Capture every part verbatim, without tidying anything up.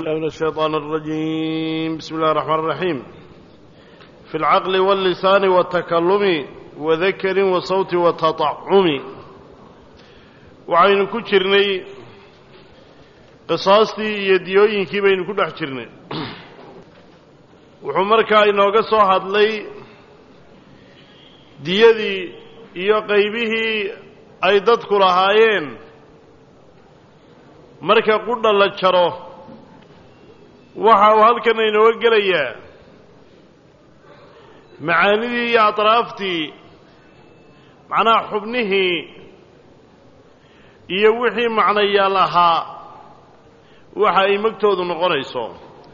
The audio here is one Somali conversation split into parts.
من الشيطان الرجيم. بسم الله الرحمن الرحيم. في العقل واللسان والتكلم وذكر وصوت وتطعم. وعين كجرني قصاصتي يديوين كي بين كل حجرني وحمرك إنه قصوا هذلي ديدي iyo qaybihii ay dadku lahaayeen marka qudha la jaro waxa uu halkan inoo gelayaa macaanidii iyo atraaftii macnaha xubnihii iyo wixii macnaya lahaa waxa ay magtoodu noqonayso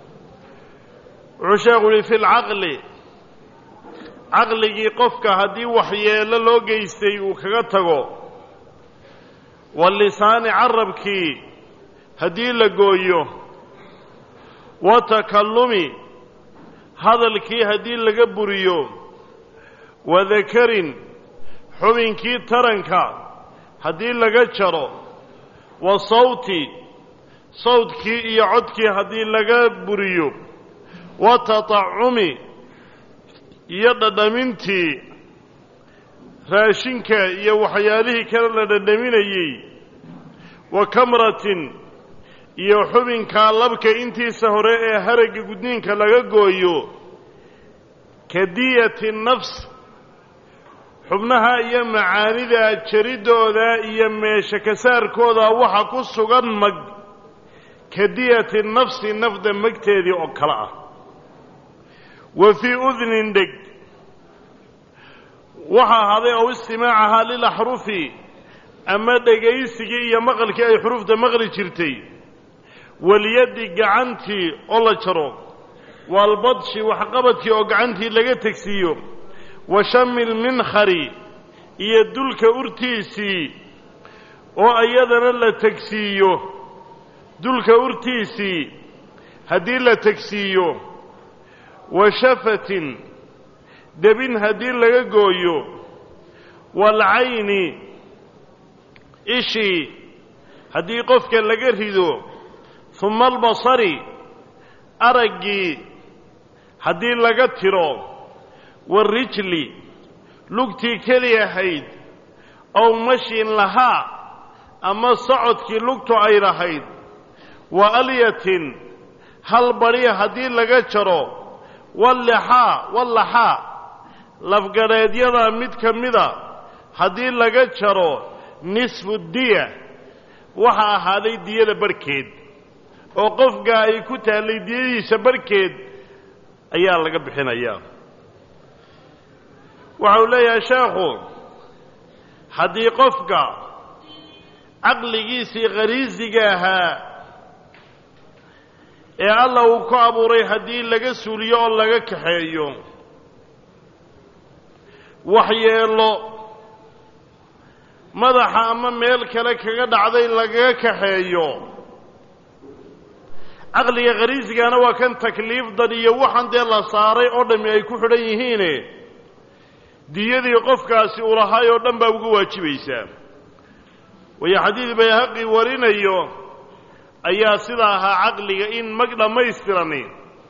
wuxuu sheekhu yidhi fi lcaqli caqligii qofka haddii waxyeello loo geystay uu kaga tago wallisaani carabkii haddii la gooyo wa takallumi hadalkii haddii laga buriyo wa dakarin xubinkii taranka haddii laga jaro wa sawti sawdkii iyo codkii haddii laga buriyo wa tatacumi iyo dhadhamintii raashinka iyo waxyaalihii kale la dhadhaminayey wa kamratin iyo xubinka labka intiisa hore ee haragga gudniinka laga gooyo kadiyati nafs xubnaha iyo macaanida jaridooda iyo meesha kasaarkooda waxa ku sugan mag kadiyati nafsi nafda magteedii oo kale ah wa fii udnin dheg waxaa haday ow istimaacahaa lilaxrufi ama dhegaysigii iyo maqalkii ay xurufta maqli jirtay walyaddi gacantii oo la jaro waalbadshi waxqabadkii oo gacantii laga tegsiiyo wa shami lminkhari iyo dulka urtiisii oo iyadana la tegsiiyo dulka urtiisii haddii la tegsiiyo wa shafatin debin haddii laga gooyo waalcayni ishii haddii qofka laga rido huma albasari araggii haddii laga tiro waarijli lugtii keli ahayd ow mashin lahaa ama socodkii lugtu ay lahayd wa alyatin hal badhi haddii laga jaro wallaxaa wallaxaa lafgadheedyada mid ka mida haddii laga jaro nisfu diya waxa ahaaday diyada barhkeed oo qofka ay ku taallay diyadiisa barhkeed ayaa laga bixinayaa waxa uu leeyahay sheekhu haddii qofka caqligiisii khariisiga ahaa ee alla uu ku abuuray haddii laga suuliyo oo laga kaxeeyo waxyeello madaxa ama meel kale kaga dhacday lagaga kaxeeyo caqliga khariisigana waa kan takliifdan iyo waxan dee la saaray oo dhammi ay ku xidhan yihiine diyadii qofkaasi uu lahaay oo dhan baa uga waajibaysaa waayo xadiid bayhaqi warinayo ayaa sidaa ahaa caqliga in mag dhammaystirani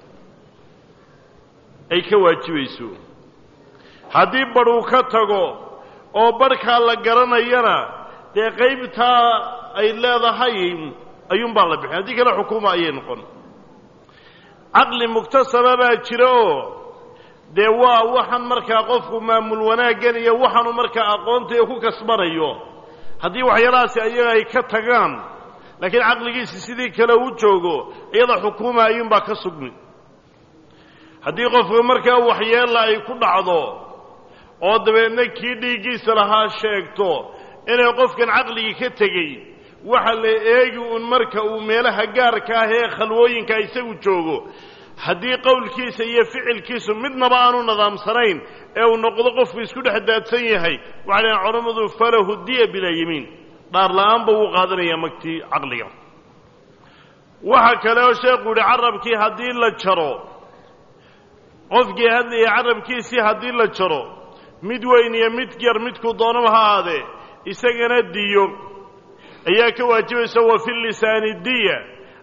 ay ka waajibayso haddii badh uu ka tago oo badhkaa la garanayana dee qaybtaa ay leedahay ayuunbaa la bixin haddii kale xukuuma ayay noqon caqli muktasaba baa jira oo dee waa waxan markaa qofku maamul wanaaggan iyo waxaanu markaa aqoonta ku kasbanayo haddii waxyaalahaasi ayaga ay ka tagaan laakiin caqligiisi sidii kale u joogo iyada xukuuma ayuunbaa ka sugmi haddii qofka markaa waxyeella ay ku dhacdo oo dabeedna kii dhiiggiisa lahaa sheegto inay qofkan caqligii ka tegey waxa la eegi uun marka uu meelaha gaarka ah ee khalwooyinka isagu joogo haddii qowlkiisa iyo ficilkiisu midnaba aanu nidaamsanayn ee uu noqdo qofku isku dhex daadsan yahay waxay leeyihin culammadu falahu diya bilaa yimiin dhaar la'aanba wuu qaadanayaa magtii caqliga waxa kale oo sheekhu yidhi carabkii haddii la jaro qofkii hadlaya carabkiisii haddii la jaro mid weyn iyo mid yar midku doonaba ha ahaadee isagana diyo ayaa ka waajibaysa wa fi lisaani diya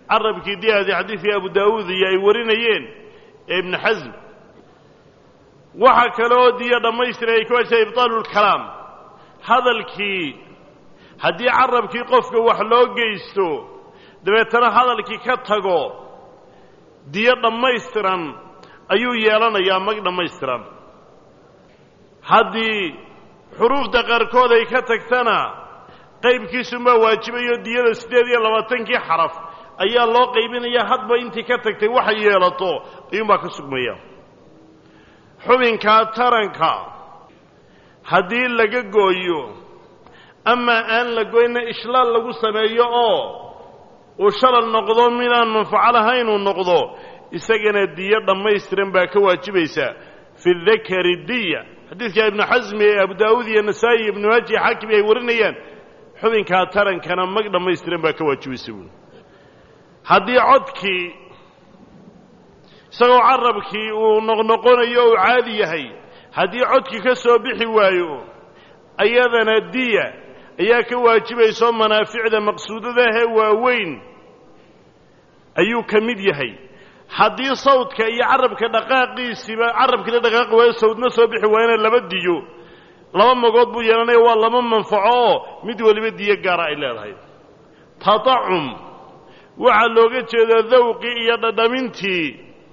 carabkii diyadii xadiidkii abu daawuud iyo ay warinayeen ee ibnu xasm waxa kale oo diya dhammaystiran ay ka waajibtay ibtaalu lkalaam hadalkii haddii carabkii qofka wax loo geysto dabeetana hadalkii ka tago diyo dhammaystiran ayuu yeelanayaa mag dhammaystiran haddii xuruufta qaarkood ay ka tagtana qaybkiisunbaa waajibayo diyada siddeed iyo labaatankii xaraf ayaa loo qaybinayaa hadba intii ka tagtay waxay yeelato ayuunbaa ka sugmaya xubinkaa taranka haddii laga gooyo ama aan la goyna ishlaal lagu sameeyo oo uu shalal noqdo midaan manfaco lahayn uu noqdo isagana diyo dhammaystiran baa ka waajibaysa fi dakari diya xadiidka ibnu xasmi ee abu daawuud iyo nasaa'i iyo ibnu maaji xaakim ay warinayaan xubinkaa tarankana mag dhammaystiran baa ka waajibaysa buuli haddii codkii isagoo carabkii uu noqnoqonayo uu caadi yahay haddii codkii ka soo bixi waayo ayadana diya ayaa ka waajibayso manaaficda maqsuudadahee waaweyn ayuu ka mid yahay haddii sawdka iyo carabka dhaqaaqiisiiba carabkiila dhaqaaqi waayo sawdna soo bixi waayana laba diyo laba magood buu yeelanaya waa laba manfaco oo mid weliba diyo gaara ay leedahay tatacum waxaa looga jeedaa dawqii iyo dhadhamintii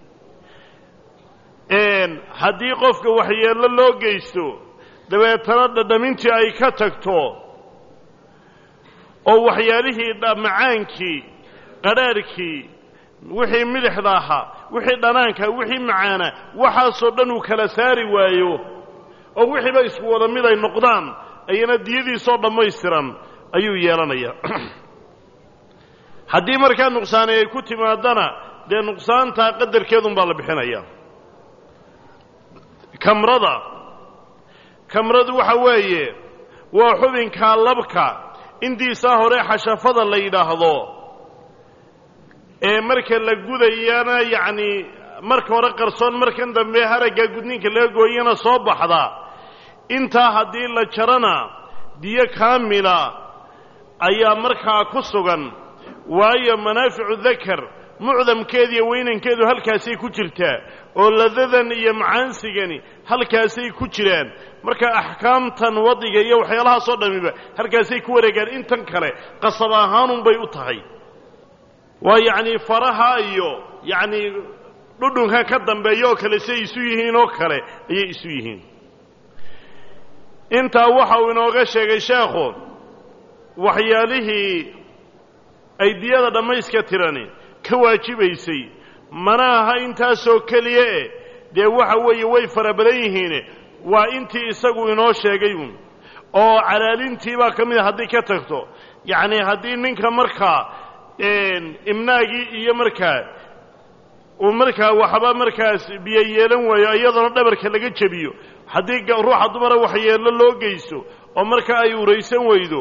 haddii qofka waxyeello loo geysto dabeetana dhadhamintii ay ka tagto oo waxyaalihii macaankii qadhaadhkii wixii midixda ahaa wixii dhanaanka wixii macaana waxaasoo dhan uu kala saari waayo oo wixiiba isku wada mid ay noqdaan ayana diyadiisoo dhammaystiran ayuu yeelanayaa haddii markaa nuqsaani ay ku timaadana dee nuqsaantaa qadarkeedun baa la bixinayaa kamrada kamradu waxa weeye waa xubinkaa labka intiisaa hore xashafada la yidhaahdo ee marka la gudayana yacnii marka hore qarsoon markan dambe haragga gudninka laga gooyana soo baxda intaa haddii la jarana diyo kaamila ayaa markaa ku sugan waayo manaaficu dakar mucdamkeeda iyo weynankeedu halkaasay ku jirtaa oo ladadan iyo macaansigani halkaasay ku jiraan marka axkaamtan wadiga iyo waxyaalahaasoo dhammiba halkaasay ku wareegaan intan kale qasab ahaanunbay u tahay waa yacnii faraha iyo yacnii dhudhunkan ka dambeeya oo kale say isu yihiin oo kale ayay isu yihiin intaa waxa uu inooga sheegay sheekhu waxyaalihii ay diyada dhammayska tirani ka waajibaysay mana aha intaasoo keliya e dee waxa weeye way fara badan yihiine waa intii isagu inoo sheegay uun oo calaalintii baa ka mid a haddii ka tagto yacnii haddii ninka markaa imnaagii iyo markaa uu markaa waxba markaas biyo yeelan waayo iyadana dhabarka laga jebiyo haddii ruuxa dumara waxyeello loo geysto oo markaa ay uraysan weydo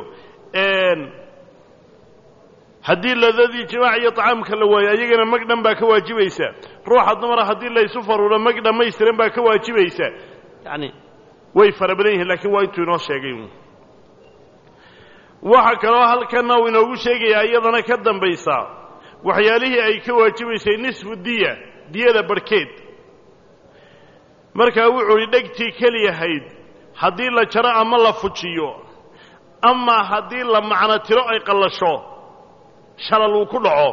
haddii ladadii jimaac iyo طacaamka la waayo ayagana mag dhan baa ka waajibaysa ruuxa dumara haddii laysu faruuro mag dhammaystiran baa ka waajibaysa yani way fara badan yihiin lakiin waa intuu inoo sheegay waxa kaloo halkanna uu inoogu sheegayaa iyadana ka dambaysa waxyaalihii ay ka waajibaysay nisfu diya diyada barhkeed markaa wuxuu hi dhegtii keliyahayd haddii la jaro ama la fujiyo ama haddii la macno tiro ay qallasho shalal uu ku dhaco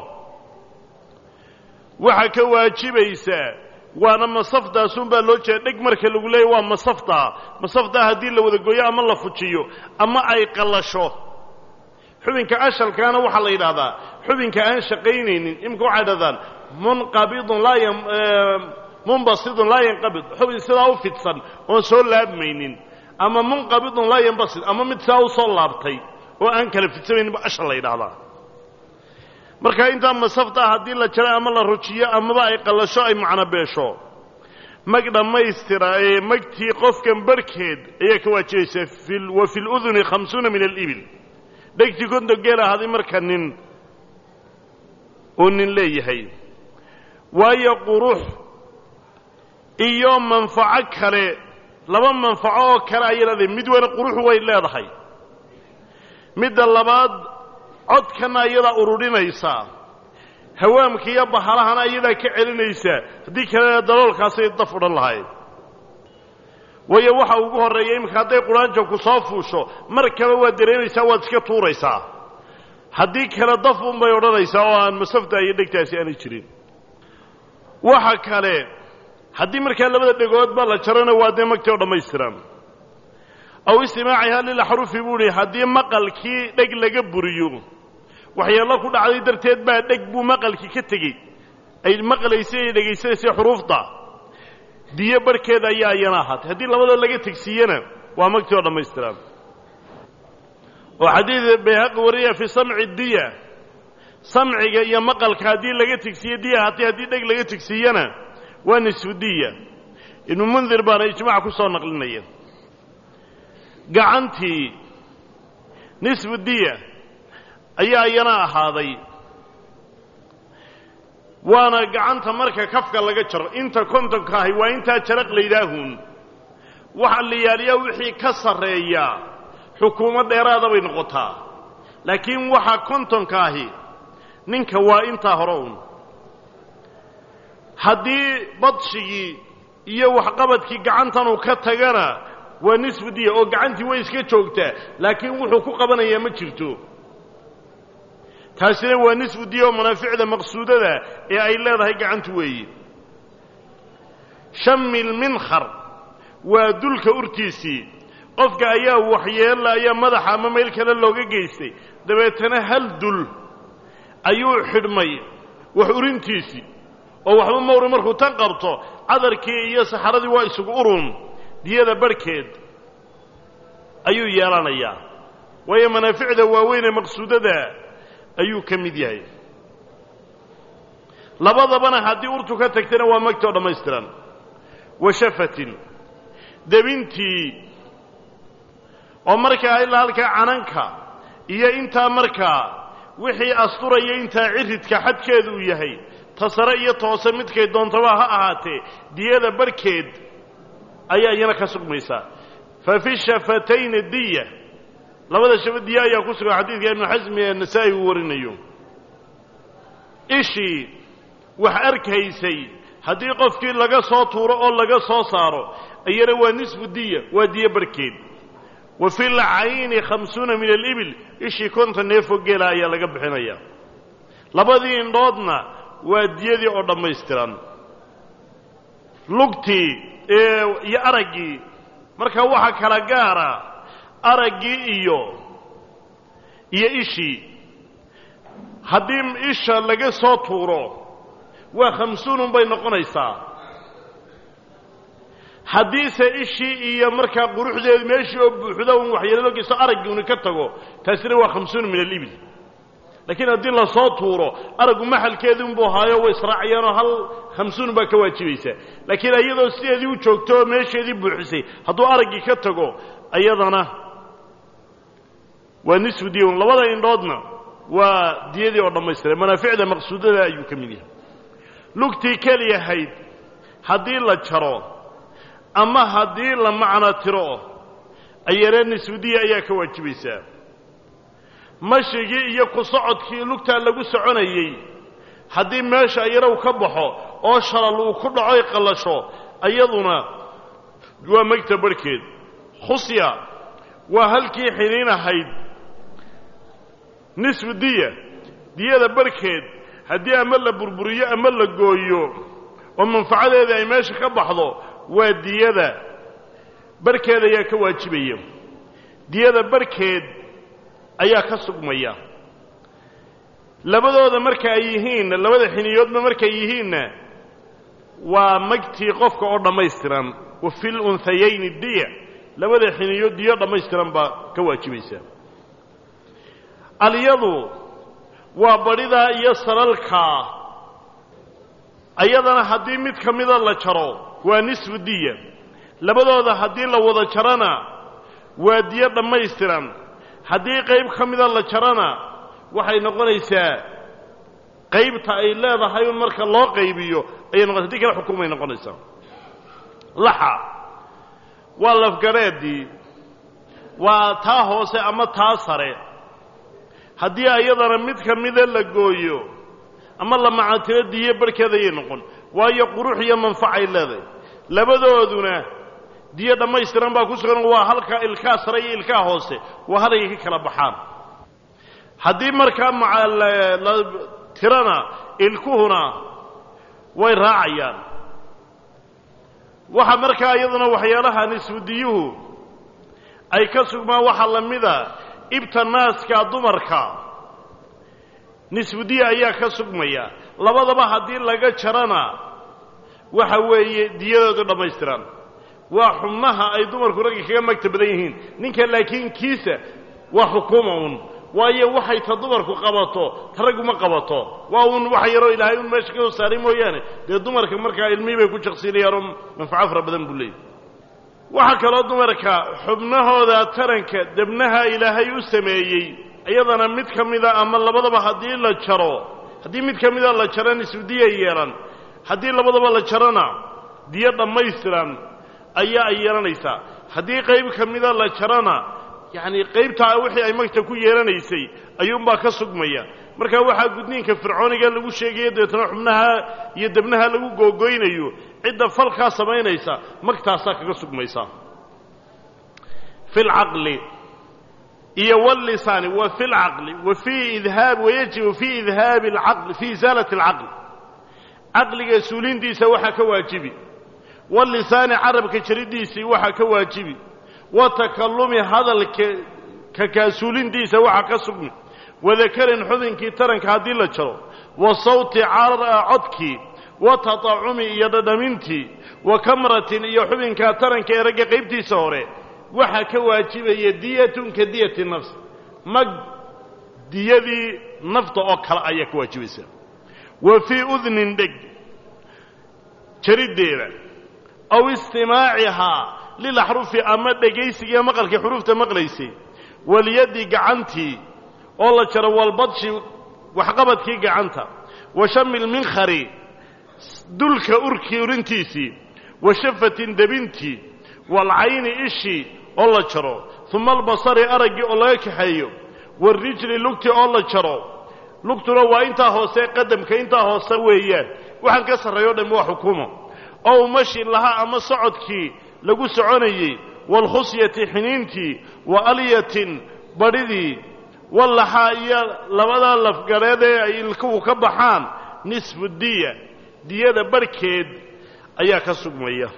waxa ka waajibaysaa waana masafdaasunbaa loo jeeda dheg marka lagu leeyahy waa masaftaa masaftaa haddii la wada gooyo ama la fujiyo ama ay qallasho xubinka ashalkaana waxaa la yidhaahdaa xubinka aan shaqaynaynin imika waxay dhahdaan munqabidun laa munbasidun laa yanqabid xubin sidaa u fidsan oon soo laabmaynin ama munqabidun laa yanbasid ama mid sidaa u soo laabtay oo aan kala fidsamayninba ashal la yidhaahdaa marka intaa masaftaa haddii la jaro ama la rujiyo amaba ay qallasho ay macno beesho mag dhammaystira ee magtii qofkan barhkeed ayaa ka waajibaysaa wa fi luduni khamsuuna min alibil dhegtii konton geel ahaaday marka nin uu nin leeyahay waayo qurux iyo manfaco kale laba manfaco oo kale ayay leedahay mid weyna quruxu way leedahay midda labaad codkana iyadaa ururinaysaa hawaamka iyo bahalahana iyadaa ka celinaysa haddii kalena daloolkaasay daf odhan lahayd waayo waxa ugu horreeya iminka hadday quraanjo ku soo fuusho markaba waad dareemaysaa waad iska tuuraysaa haddii kale daf unbay odhanaysaa oo aan masafta iyo dhegtaasi aanay jirin waxa kale haddii markaa labada dhegoodba la jarana waa dee magtii oo dhammaystiran aw istimaacihaa lilaxrufi buu ihi haddii maqalkii dheg laga buriyo waxyeello ku dhacday darteed baa dheg buu maqalkii ka tegey ay maqlaysay ay dhegaysanaysay xuruufta diyo barhkeeda ayaa iyana ahaatay haddii labadood laga tegsiiyana waa magtii oo dhammaystiran oo xadiid bayhaqi wariyaya fii samci diya samciga iyo maqalka haddii laga tegsiiye diya ahaatay haddii dheg laga tegsiiyana waa nisfu diya ibnu mundir baana ijmaac ku soo naqlinaya gacantii nisfu diya ayaa iyana ahaaday waana gacanta marka kafka laga jaro inta kontonka ahi waa intaa jaraq laydhaahun waxa la yaaliyaa wixii ka sarreeya xukuumad dheeraada bay noqotaa laakiin waxa kontonka ahi ninka waa intaa hore un haddii badshigii iyo waxqabadkii gacantanuu ka tagana waa nisfu diya oo gacantii way iska joogtaa laakiin wuxuu ku qabanayaa ma jirto taasina waa nisfu diya oo manaaficda maqsuudada ee ay leedahay gacantu weeye shamil minkhar waa dulka urtiisii qofka ayaa waxyeelaya madaxa ama meel kale looga geystay dabeetana hal dul ayuu xidhmay wax urintiisii oo waxba mawri markuu tan qabto cadarkii iyo saxaradii waa isugu urun diyada barhkeed ayuu yeelanayaa waayo manaaficda waaweyn ee maqsuudada ayuu ka mid yahay labadabana haddii urtu ka tagtana waa magti oo dhammaystiran wa shafatin debintii oo markaa ilaa halkaa cananka iyo intaa markaa wixii asturaya intaa ciridka xadkeedu uu yahay tasare iyo toose midkay doontaba ha ahaatee diyada barhkeed ayaa iyana ka sugmaysaa fa fi shafatayni diya labada shafa diya ayaa ku sugan xadiidka ibnu xasmi ee nasaa'i uu warinayo ishii wax arkaysay haddii qofkii laga soo tuuro oo laga soo saaro iyana waa nisfu diya waa diyo barhkeed wa fi lcayni khamsuuna min alibil ishii konton neefoo geela ayaa laga bixinaya labadii indhoodna waa diyadii oo dhammaystiran lugtii iyo araggii marka waxa kala gaara araggii iyo iyo ishii haddii isha laga soo tuuro waa khamsuunun bay noqonaysaa haddiise ishii iyo markaa quruxdeedu meeshii oo buuxda un waxyeelado geysto araggii uni ka tago taasina waa khamsuun min alibil laakiin haddii la soo tuuro araggu maxalkeedii unbuu haayo way israacayaanoo hal khamsuun baa ka waajibaysaa laakiin iyadoo sideedii u joogto oo meesheedii buuxisay hadduu araggii ka tago iyadana waa nisfu diya un labada indhoodna waa diyadii oo dhammaystiran manaaficda maqsuudada ayuu ka mid yahay lugtii keliyahayd haddii la jaro ama haddii la macno tiro ayana nisfu diya ayaa ka waajibaysaa mashigii iyo ku socodkii lugtaa lagu soconayey haddii meesha ayana uu ka baxo oo shalal uu ku dhaco ay qallasho iyaduna waa magta barhkeed khusya waa halkii xiniin ahayd nisfu diya diyada barhkeed haddii ama la burburiyo ama la gooyo oo manfacadeeda ay meesha ka baxdo waa diyada barhkeed ayaa ka waajibaya diyada barhkeed ayaa ka sugmaya labadooda marka ay yihiinna labada xiniyoodba markay yihiinna waa magtii qofka oo dhammaystiran wa fi lunhayayni diya labada xiniyood diyo dhammaystiran baa ka waajibaysa alyadu waa badhidaa iyo salalkaa ayadana haddii mid ka mida la jaro waa nisfu diya labadooda haddii la wada jarana waa diyo dhammaystiran haddii qayb ka mida la jarana waxay noqonaysaa qaybta ay leedahay un marka loo qaybiyo ayay noqonaysa hadii kale xukumay noqonaysaa laxa waa lafgareedii waa taa hoose ama taa sare haddii ayadana mid ka mida la gooyo ama la macaatiro diye barkeedayay noqon waayo qurux iyo manfacay leedahay labadooduna diye dhammaystiran baa ku sugan waa halka ilkaa sare iyo ilkaa hoose waa halay ka kala baxaan haddii markaa la tirana ilkuhuna way raacayaan waxa markaa iyaduna waxyaalaha nisbudiyuhu ay ka sugmaan waxa la mida ibta naaska dumarka nisbudiya ayaa ka sugmaya labadaba haddii laga jarana waxa weeye diyadoodu dhammaystiran waa xubnaha ay dumarku ragga kaga magta badan yihiin ninka laakiin kiisa waa xukuuma un waayo waxay ta dumarku qabato ta raggu ma qabato waa un wax yaroo ilaahay un meesha ka soo saaray mooyaane dee dumarka markaa ilmihii bay ku jaqsiinayaanoo manfaco fara badan buu leeyahy waxaa kaloo dumarka xubnahooda taranka debnaha ilaahay u sameeyey iyadana mid ka mida ama labadaba haddii la jaro haddii mid ka mida la jaro nisbudiyay yeelan haddii labadaba la jarona diyo dhammaystiran ayaa ay yeelanaysaa haddii qayb ka mida la jarona yacni qaybtaa wixii ay magta ku yeelanaysay ayuunbaa ka sugmaya markaa waxaa gudniinka fircooniga lagu sheegaya dabeetana xubnaha iyo debnaha lagu googoynayo cidda falkaa samaynaysa magtaasaa kaga sugmaysa fi lcaqli iyo wاllisaani wa fi اlcaqli wa fii idhaab wayajibu fii idhaabi اlcaqli fii isaalati اlcaqli caqliga suulintiisa waxaa ka waajibi wاllisaani carabka jaridiisii waxaa ka waajibi wa takallumi hadalka kakaasuulintiisa waxaa ka sugmi wadakarin xubinkii taranka haddii la jaro wa sawti codkii wa taطacumi iyo dhadhamintii wa kamratin iyo xubinkaa taranka ee ragga qaybtiisa hore waxaa ka waajibaya diyatun ka diyati nafs mag diyadii nafta oo kale ayaa ka waajibaysa wa fii udnin dheg jariddeeda aw istimaacihaa lilaxrufi ama dhegaysigiiyo maqalkii xuruufta maqlaysay walyaddi gacantii oo la jaro walbadshi waxqabadkii gacanta wa shami lminkhari dulka urkii urintiisii wa shafatin debintii waalcayni ishii oo la jaro uma albasari araggii oo laga kaxeeyo waarijli lugtii oo la jaro lugtuna waa intaa hoose qadamka intaa hoose weeyaan waxaan ka sarreeyo dhammi waa xukumo ow mashi lahaa ama socodkii lagu soconayey waalkhusyati xiniintii wa alyatin badhidii wallaxaa iyo labadaa lafgareed ee ay ilkuhu ka baxaan nisfu diya diyada barhkeed ayaa ka sugmaya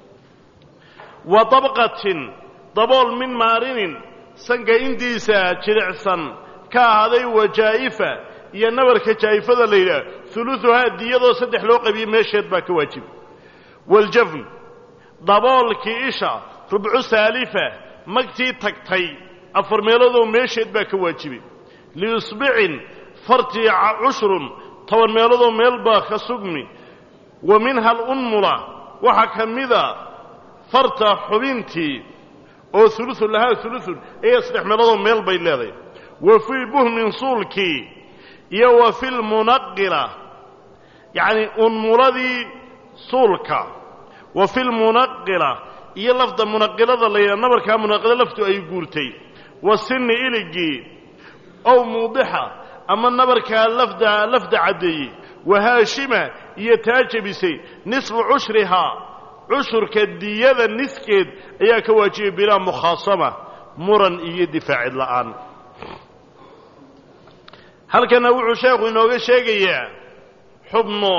wa dabqatin dabool min maarinin sanka intiisa jilicsan ka ahaaday wajaa'ifa iyo nabarka jaa'ifada la yidhaah huluuduhaa diyadoo saddex loo qabiye meesheed baa ka waajiba waljafn daboolkii isha rubcu saalifa magtii tagtay afar meeloodoo meesheed baa ka waajibay liusbicin fartii cushrun toban meeloodoo meel baa ka sugmi wa minha alunmula waxaa ka mida farta xubintii oo uluun lahaa uluun iyo saddex meeloodoo meel bay leedahay wa fii buhmin suulkii iyo wa fi lmunaqila yacni unmuladii suulka wa fi lmunaqila iyo lafda munaqilada la yidhaha nabarkaa munaqilo laftu ay guurtay wa sinni iligii ow muudixa ama nabarkaa lafda lafda caddeeyey wa haashima iyo taa jebisay nisfu cushrihaa cushurka diyada niskeed ayaa ka waajibay bilaa mukhaasama muran iyo difaacid la'aan halkana wuxuu sheekhu inooga sheegayaa xubno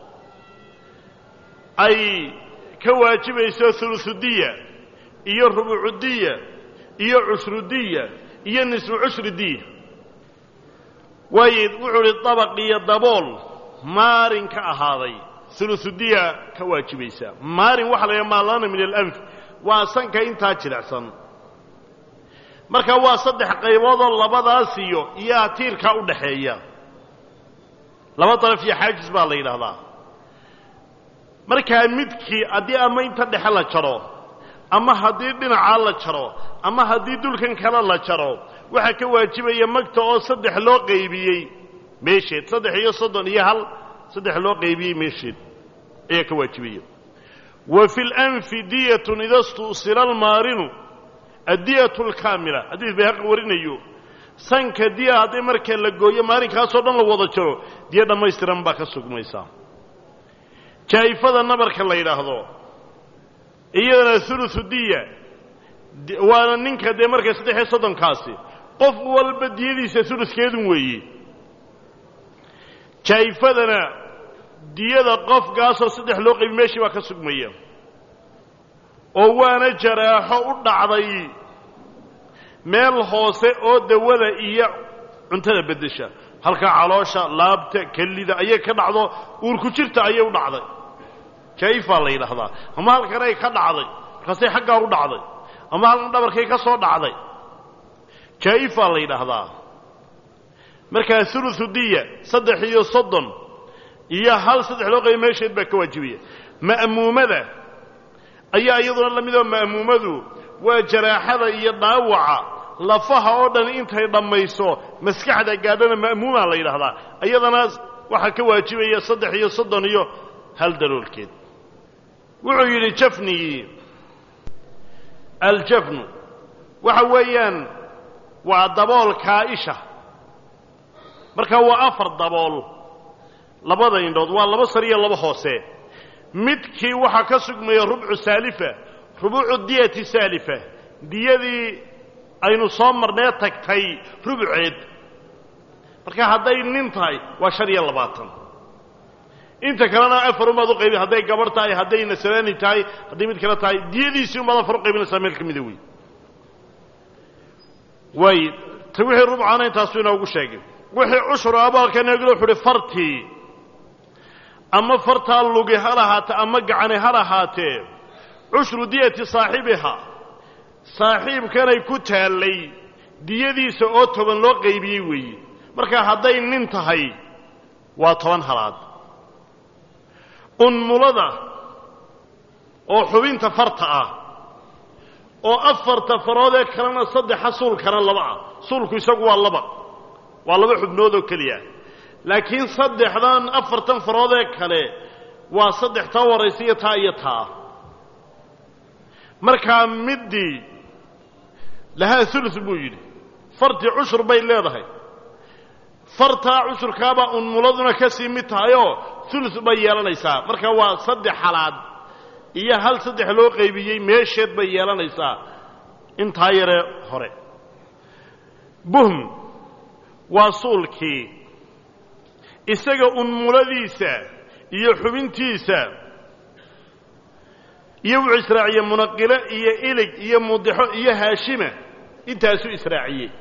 ay ka waajibayso hulusudiya iyo rubucudiya iyo cushrudiya iyo nisfu cushrudiya waayo wuxuu uhi dabaq iyo dabool maarin ka ahaaday hulusudiya ka waajibaysa maarin waxa la yidhaha maalana min alanf waa sanka intaa jilicsan marka waa saddex qayboodoo labadaas iyo iyo atiirkaa u dhaxeeya laba daraf iyo xaajis baa la yidhaahdaa markaa midkii haddii ama inta dhexe la jaro ama haddii dhinacaa la jaro ama haddii dulkan kale la jaro waxaa ka waajibaya magta oo saddex loo qaybiyey meesheed saddex iyo soddon iyo hal saddex loo qaybiyey meesheed ayaa ka waajibaya wa fi lanfi diyatun ida stu'sila almaarinu addiyatu alkaamila xadiis bayhaqi warinayo sanka diya haddii marka la gooyo maalinkaasoo dhan la wada jaro diya dhammaystiran baa ka sugmaysaa jaa'ifada nabarka la yidhaahdo iyadana thuluthu diya waana ninka dee marka saddex iyo soddonkaasi qof walba diyadiisa thulutkeedun weeye jaa'ifadana diyada qofkaasoo saddex loo qaybi meeshii baa ka sugmaya oo waana jaraaxo u dhacday meel hoose oo dawada iyo cuntada beddesha halka caloosha laabta kelida ayay ka dhacdo uurku jirta ayay u dhacday jaa'ifaa la yidhaahdaa ama halkan ay ka dhacday markaasay xaggaa u dhacday ama halkan dhabarkay ka soo dhacday jaa'ifaa la yidhaahdaa markaa thuluthu diya saddex iyo soddon iyo hal saddex loo qaybi meesheed baa ka waajibaya ma'muumada ayaa iyaduna la midoo ma'muumadu waa jaraaxada iyo dhaawaca lafaha oo dhan intay dhammayso maskaxda gaadhana ma'muumaa la yidhaahdaa iyadana waxaa ka waajibaya saddex iyo soddon iyo hal daloolkeed wuxuu yidhi jafnigii aljafnu waxa weeyaan waa daboolkaa isha markaa waa afar dabool labada indhood waa laba sar iyo laba hoose midkii waxaa ka sugmaya rubcu saalifa rubuucu diyati saalifa diyadii aynu soo marnee tagtay rubuceed marka hadday nin tahay waa shan iyo labaatan inta kalena afar umaad u qaybi hadday gabarh tahay hadday nasraani tahay hadday mid kale tahay diyadiisii umaad afar u qaybinaysaa meel ka mida wey waay ta wixii rubcana intaasuu inoogu sheegay wixii cushru abaalka neeglo wuxu uhi fartii ama fartaa lugi ha lahaatee ama gacani ha lahaatee cushru diyati saaxibiha saaxiibkanay ku taallay diyadiisa oo toban loo qaybiyey weeye marka hadday nin tahay waa toban halaad unmulada oo xubinta farta ah oo afarta faroodee kalena saddexa suulkana laba ah suulku isagu waa laba waa laba xubnood oo keliya laakiin saddexdan afartan faroodee kale waa saddex taa waraysa iyo taa iyo taa markaa middii lahaa ulu buu yidhi fartii cushur bay leedahay fartaa cushurkaabaa unmuladuna ka sii mid tahayoo ulu bay yeelanaysaa marka waa saddex halaad iyo hal saddex loo qaybiyey meesheed bay yeelanaysaa intaa yaree hore buhm waa suulkii isaga unmuladiisa iyo xubintiisa iyo wuxuu israaciyey munaqile iyo ilig iyo mudixo iyo haashima intaasuu israaciyey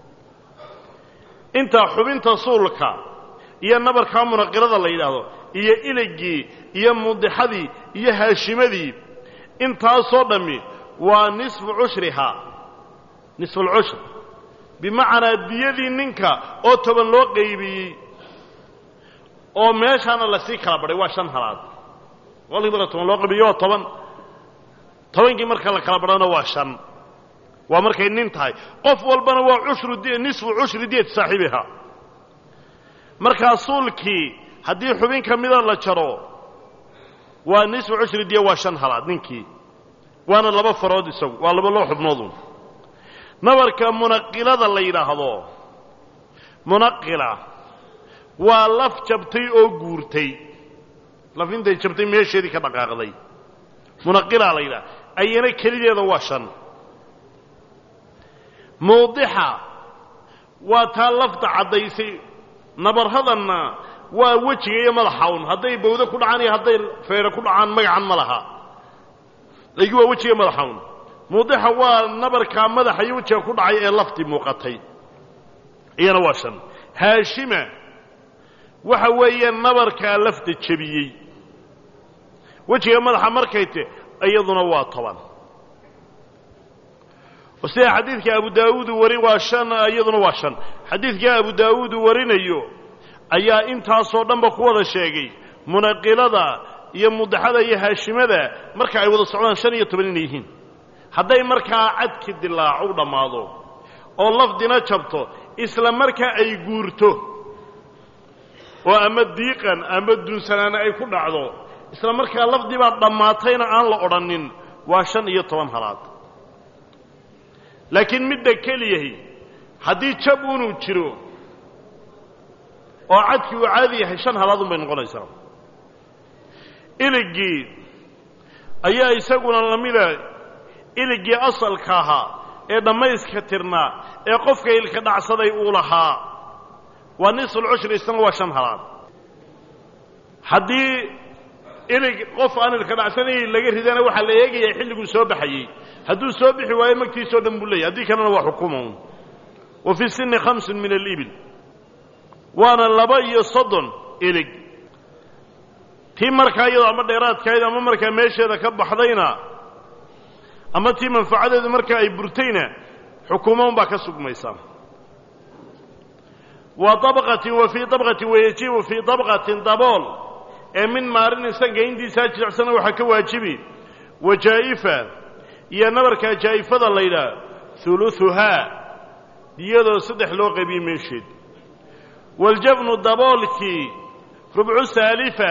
intaa xubinta suulka iyo nabarkaa munaqilada la yidhaahdo iyo iligii iyo mudixadii iyo haashimadii intaasoo dhammi waa nisfu cushrihaa nisfu alcushr bimacnaa diyadii ninka oo toban loo qaybiyey oo meeshaana lasii kala badhay waa shan halaad walkiibana toban loo qaybiyo waa toban tobankii marka la kala badhana waa shan waa markay nin tahay qof walbana waa cushru nisfu cushri diyati saaxibiha markaa suulkii haddii xubin ka mida la jaro waa nisfu cushri diya waa shan halaad ninkii waana laba farood isagu waa laba loo xubnoodun nabarka munaqilada la yidhaahdo munaqila waa laf jabtay oo guurtay laf intay jabtay meesheedii ka dhaqaaqday munaqilaa la yidhaha ayana kelideeda waa shan mawdixa waa taa lafta caddaysay nabarhadanna waa wejiga iyo madaxa un hadday bawdo ku dhacaan iyo hadday feero ku dhacaan magacan ma laha laakiin waa wejiga madaxa un mawdixa waa nabarkaa madaxa iyo wejiga ku dhacay ee laftii muuqatay iyana waa shan haashima waxa weeye nabarkaa lafta jebiyey wejiga madaxa markay te iyaduna waa toban sida xadiidka abu daawuud uu warin waa shan iyaduna waa shan xadiidka abu daawuud uu warinayo ayaa intaasoo dhanba ku wada sheegay munaqilada iyo mudixada iyo haashimada marka ay wada socdaan shan iyo toban inay yihiin hadday markaa cadki dilaaco u dhammaado oo lafdina jabto isla markaa ay guurto oo ama diiqan ama duunsanaana ay ku dhacdo isla markaa lafdii baa dhammaatayna aan la odhanin waa shan iyo toban halaad laakiin midda keliyahi haddii jab unuu jiro oo cadkii uu caadi yahay shan halaadun bay noqonaysaa iligii ayaa isaguna lamida iligii asalka ahaa ee dhammayska tirnaa ee qofka ilka dhacsaday uu lahaa waa nisful cushri isna waa shan halaad haddii ilig qof aan ilka dhacsanayn laga ridana waxaa la eegayaa xilliguu soo baxayey hadduu soo bixi waayo magtiisoo dhan buu leeyahy haddii kalena waa xukuumun wa fi sinni khamsun min alibil waana laba iyo soddon ilig tii markaa iyadoo ama dheeraadkayd ama markaa meesheeda ka baxdayna ama tii manfacadeedu markaa ay burtayna xukuuma unbaa ka sugmaysaa wa dabqatin wa fii dabqatin wayajibu fii dabqatin dabool ee min maarin sanka intiisaa jilicsana waxaa ka waajibi wajaa'ifa iyo nabarkaa jaa'ifada la yidhaah huluuhaa diyadoo saddex loo qaybiyey meesheed waljabnu daboolkii rubcu saalifa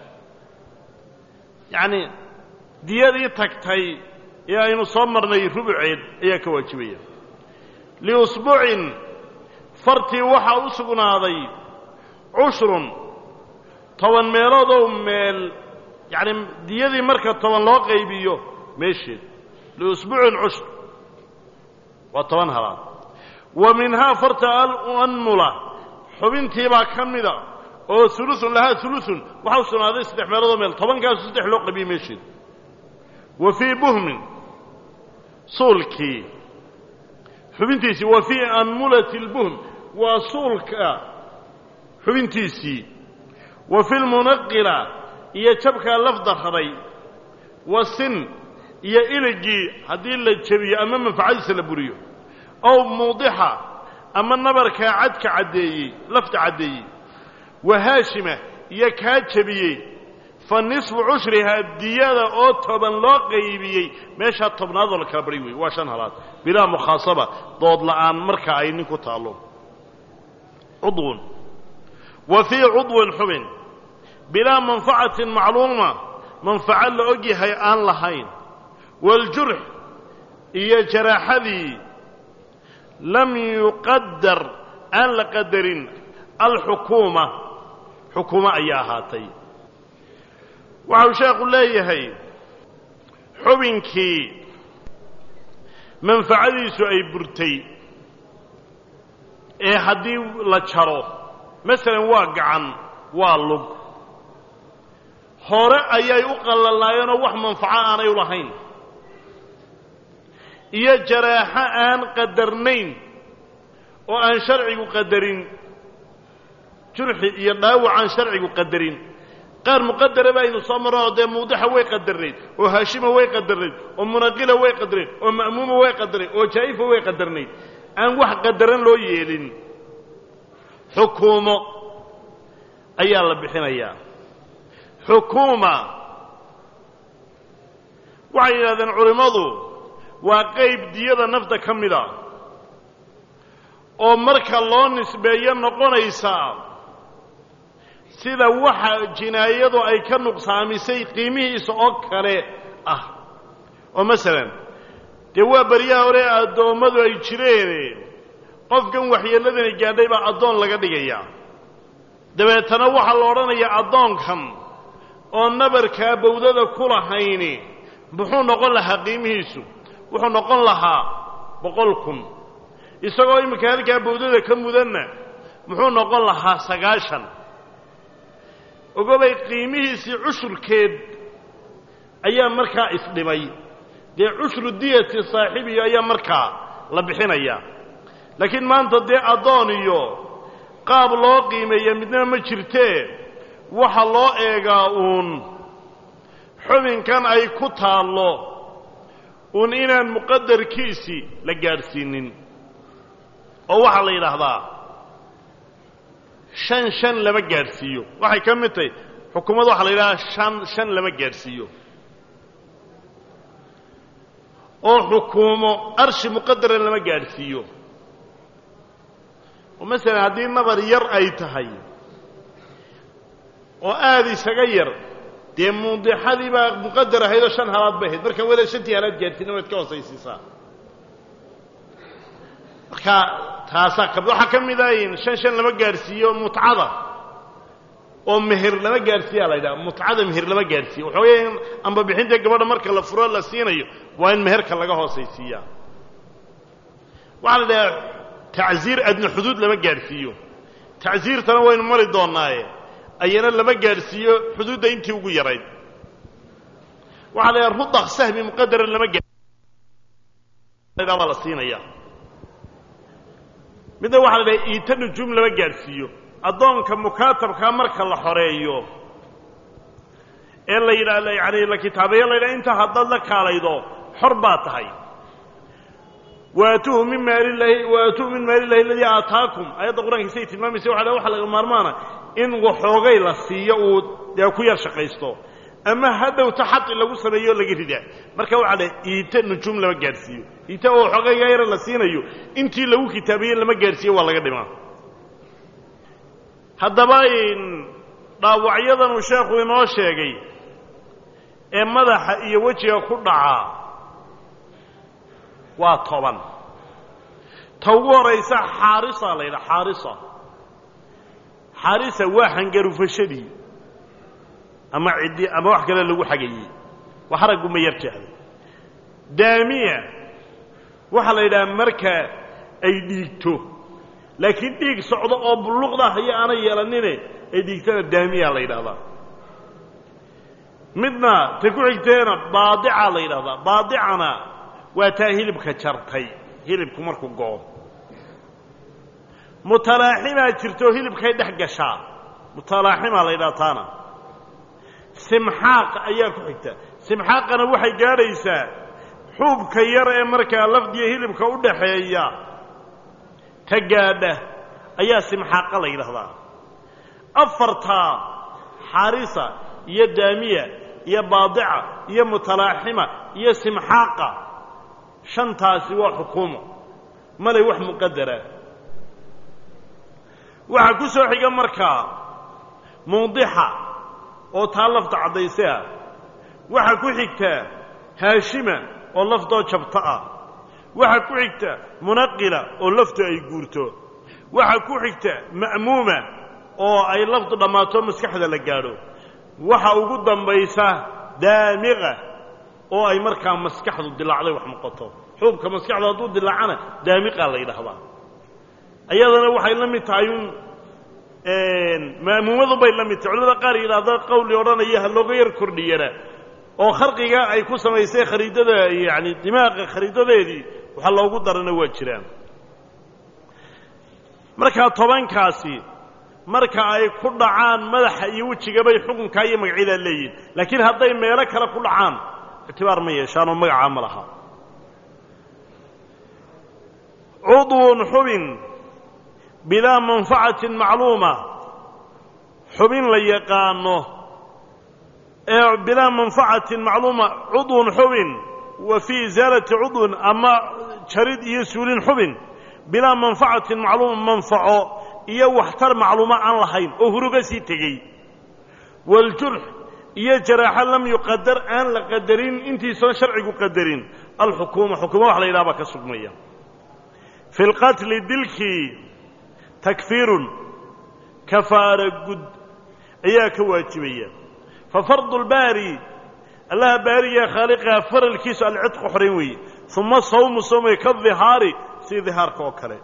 yacni diyadii tagtay ee aynu soo marnay rubuceed ayaa ka waajibaya liusbuucin fartii waxaa u sugnaaday cushrun toban meeloodoo meel yacni diyadii marka toban loo qaybiyo meesheed liusbuucin cushr waa toban halaad wa minhaa farta alanmula xubintiibaa ka mida oo uluun lahaa uluun waxaa u sugnaaday saddex meeloodoo meel tobankaasu saddex loo qabiye meesheed wa fii buhmin suulkii xubintiisii wa fii anmulati اlbuhm waa suulka xubintiisii wa fi lmunaqila iyo jabkaa lafda raday wa sin iyo iligii haddii la jebiyo ama manfacadiisa la buriyo ow muudixa ama nabarkaa cadka caddeeyey lafta caddeeyey wa haashima iyo kaa jebiyey fa nisfu cushrihaa diyada oo toban loo qaybiyey meeshaa tobnaadoo la kala bari wey waa shan halaad bilaa mukhaasaba dood la'aan marka ay nin ku taallo cudwun wa fii cudwin xubin bilaa manfacatin macluuma manfaco la og yahay aan lahayn waaljurx iyo jaraaxadii lam yuqadar aan la qadarin alxukuuma xukuumo ayaa ahaatay waxau sheekhu leeyahay xubinkii manfacadiisu ay burtay ee haddii la jaro masalan waa gacan waa lug hore ayay u qallalaayeenoo wax manfaco aanay u lahayn iyo jaraaxo aan qadarnayn oo aan sharcigu qadarin jurxi iyo dhaawac aan sharcigu qadarin qaar muqadara baynu soo marno oo dee muudixa way qadarnayd oo haashima way qadarnayd oo munaqila way qadarnayd oo ma'muuma way qadarnayd oo jaa'ifa way qadarnayd aan wax qadaran loo yeelin xukuumo ayaa la bixinayaa xukuuma waxay yidhahdeen culimmadu waa qayb diyada nafta ka mida oo marka loo nisbeeyo noqonaysaa sida waxa jinaayadu ay ka nuqsaamisay qiimihiisa oo kale ah oo masalan dee waa baryaha hore addoommadu ay jireene qofkan waxyeelladani gaadhay baa addoon laga dhigayaa dabeetana waxaa la odhanayaa addoonkan oo nabarkaa bawdada ku lahayni muxuu noqon lahaa qiimihiisu wuxuu noqon lahaa boqol kun isagoo iminka halkaa bawdada ka mudanna muxuu noqon lahaa sagaashan ogobay qiimihiisii cushurkeed ayaa markaa isdhimay dee cushru diyati saaxibiyo ayaa markaa la bixinayaa laakiin maanta dee addoon iyo qaab loo qiimeeya midnaba ma jirtee waxa loo eegaa uun xubinkan ay ku taallo uun inaan muqadarkiisii la gaadhsiinin oo waxaa la yidhaahdaa shan shan lama gaadhsiiyo waxay ka mid tahay xukuumadda waxaa la yidhahdaa shan shan lama gaadhsiiyo oo xukuumo arshi muqadaran lama gaadhsiiyo oo masalan haddii nabar yar ay tahay oo aada isaga yar dee muudixadii baa muqadar ahaydoo shan halaad bay ahayd marka wada shantii halaad gaadhsiina waad ka hoosaysiisaa marka taasaa ka waxaa ka mid ah in shan shan lama gaarsiiyo mutcada oo meher lama gaarsiiya la yidhaha mutcada meher lama gaarsiiyo waxa weeye amba bixinta gabadha marka la furo la siinayo waa in meherka laga hoosaysiiyaa waxaa la yidhaha tacsiir adna xuduud lama gaarsiiyo tacsiirtana waynu mari doonaaye ayana lama gaarsiiyo xuduudda intii ugu yarayd waxaa la yidhaha rudaq sahmi muqadaran lama gaarsiiyo la siinaya midna waxaa la yidhaha iita nujuum lama gaarsiiyo addoonka mukaatabkaa marka la xoreeyo ee la yidhaahdo yani la kitaabeeyo la yidhaha inta haddaad la kaalaydo xor baa tahay waatuuhu min maalilahi waatuuhu min maalillahi aladii aataakum ayadda qur-aanka say tilmaamaysa waxa waxa laga maarmaana in waxoogay la siiyo uu dee ku yar shaqaysto ama hadhowta xaqi lagu sameeyo laga ridaa marka waxaa la iita nujuum lama gaarsiiyo iita oo xoogayga yara la siinayo intii lagu kitaabeeyey lama gaarsiiyo waa laga dhimaa haddaba dhaawacyadan uu sheekhu inoo sheegay ee madaxa iyo wejiga ku dhacaa waa toban ta ugu horaysa xaarisa la yidhaha xaarisa xaarisa waa hangarufashadii ama ciddi ama wax kale lagu xagayey waa haraggu ma yar jecday daamiya waxaa la yidhaha marka ay dhiigto laakiin dhiig socdo oo bulluqda haya aanay yeelanine ay dhiigtana daamiya la yidhahdaa midna ta ku xigteena baadica la yidhahdaa baadicana waa taa hilibka jartay hilibku markuu go'o mutalaaximaa jirto hilibkay dhex gashaa mutalaaximaa la yidhaha taana simxaaq ayaa ku xigta simxaaqana waxay gaadhaysaa xuubka yar ee markaa lafdiya hilibka u dhaxeeya ta gaadha ayaa simxaaqa la yidhaahdaa afartaa xaarisa iyo daamiya iyo baadica iyo mutalaaxima iyo simxaaqa shantaasi waa xukuumo malay wax muqadara waxaa ku soo xiga markaa muudixa oo taa lafta caddayse ah waxaa ku xigtaa haashima oo laftoo jabta ah waxaa ku xigta munaqila oo laftu ay guurto waxaa ku xigta ma'muuma oo ay laftu dhammaato maskaxda la gaadho waxa ugu dambaysa daamiqa oo ay markaa maskaxdu dilaacday wax noqoto xuubka maskaxdu hadduu dilaacana daamiqaa la yidhaahdaa ayadana waxay la mid tahay un ma'muumadu bay la mid tahay culamada qaar yidhaahda qawli odhanaya ha looga yar kordhiyana oo kharqiga ay ku samaysay khariidada yani dimaaqa khariidadeedii waxa loogu darana waa jiraan markaa tobankaasi marka ay ku dhacaan madaxa iyo wejigabay xukunkaa iyo magacyadaa leeyihin laakiin hadday meelo kale ku dhacaan ictibaar ma yeeshaan oo magacaa ma laha cudwun xubin bilaa manfacatin macluuma xubin la yaqaano ee bilaa manfacatin macluuma cudwun xubin wa fii isaalati cudwin ama jarid iyo suulin xubin bilaa manfacatin macluuma manfaco iyo waxtar macluuma aan lahayn oo huruga sii tegey waljurx iyo jaraaxo lam yuqadar aan la qadarin intiisoon sharcigu qadarin alxukuuma xukuma wax la yidhaha baa ka sugmaya fi lqatli dilkii takfiirun kafaara gud ayaa ka waajibaya fa fardu lbaari allaha baariya khaaliqaha faralkiisu alcidqu xorayn weeye uma sawmu soomay ka dihaari sii dihaarka oo kale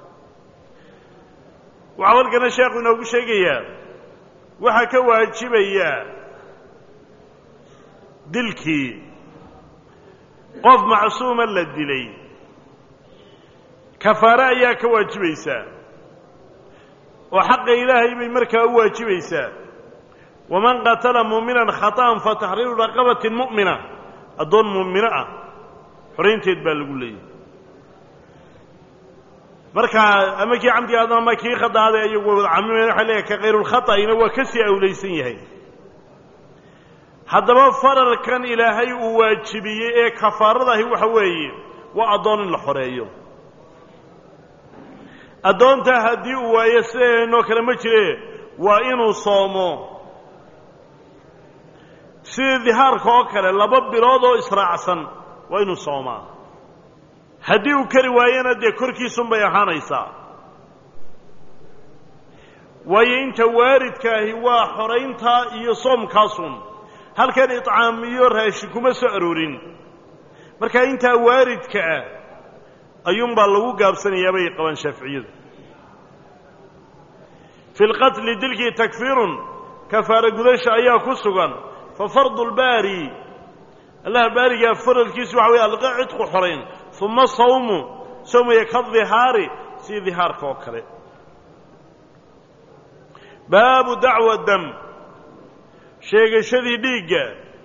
waxaa halkana sheekhu inoogu sheegayaa waxaa ka waajibaya dilkii qof macsuuma la dilay kafaare ayaa ka waajibaysaa oo xaqa ilaahay bay markaa u waajibaysaa waman qatala muuminan khata'an fa taxriiru raqabatin mu'mina addoon muumino ah xoraynteed baa lagu leeyahy markaa ama kii camdiga adna ama kii khada'ada iyagu wada camimeen waxay leeyahay ka kayrulkhata'ina waa ka sii awlaysan yahay haddaba faralkan ilaahay uu waajibiyey ee kafaaradahi waxa weeye waa addoon in la xoreeyo addoontaa haddii uu waayo sideenoo kale ma jire waa inuu soomo sidii dihaarka oo kale laba bilood oo israacsan waa inuu soomaa haddii uu kari waayana dee korkiisun bay ahaanaysaa waayo inta waaridkaahi waa xorayntaa iyo soomkaasun halkan iطcaam iyo raashin kuma soo aroorin marka intaa waaridka ah ayuunbaa lagu gaabsanayaa bay qabaan shaaficiyadu fi lqatli dilkii takfiirun kafaara gudasha ayaa ku sugan fa fardu lbaari allaha baarigaa faradkiisu waxa weye alqa cidqu xorayn uma sawmu sawmaya kadihaari sii dihaarka oo kale baabu dacwa dam sheegashadii dhiigga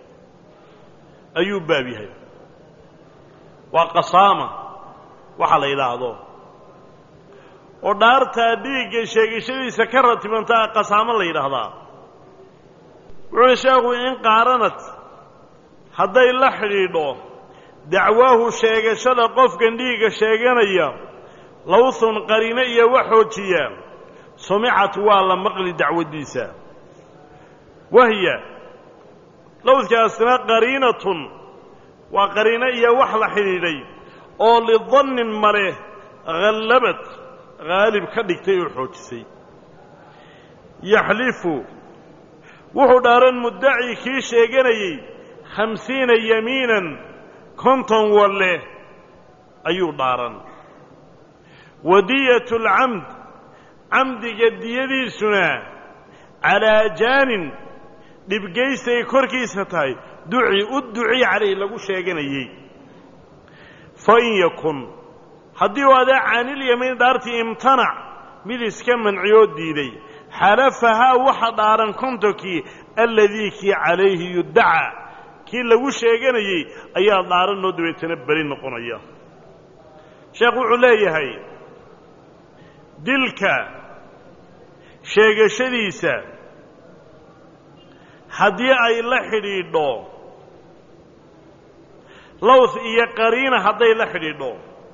ayuu baab yahay waa qasaama waxa la yidhaahdo oo dhaartaa dhiigga sheegashadiisa ka ratibantaa qasaamo la yidhaahdaa wuxuuli sheekhu in qaaranad hadday la xidhiidho dacwaahu sheegashada qofkan dhiigga sheeganaya lawthun qariino iyo wax xoojiya sumicat waa la maqli dacwaddiisa wahiya lawdkaasina qariinatun waa qariino iyo wax la xidhiidhay oo lidannin male hallabad haalib ka dhigtay oo xoojisay yaxlifu wuxuu dhaaran muddaci kii sheeganayey khamsiina yamiinan konton walle ayuu dhaaran wadiyatu alcamd camdiga diyadiisuna calaa jaanin dhibgaystay korkiisa tahay duci u duci calayh lagu sheeganayey fa in yakun haddii u adaa caanilyamiin dhaartii imtanac mid iska manciyoo diiday xalafahaa waxa dhaaran kontonkii alladii kii calayhi yuddaca kii lagu sheeganayey ayaa dhaaran noo dabeetana beri noqonaya sheekh wuxuu leeyahay dilka sheegashadiisa haddii ay la xidhiidho lawth iyo qariina hadday la xidhiidho